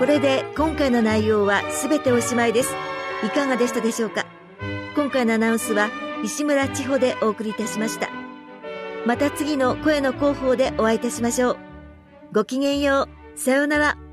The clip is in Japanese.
れで今回の内容はすべておしまいです。いかがでしたでしょうか。今回のアナウンスは石村千穂でお送りいたしました。また次の声の広報でお会いいたしましょう。ごきげんよう。さようなら。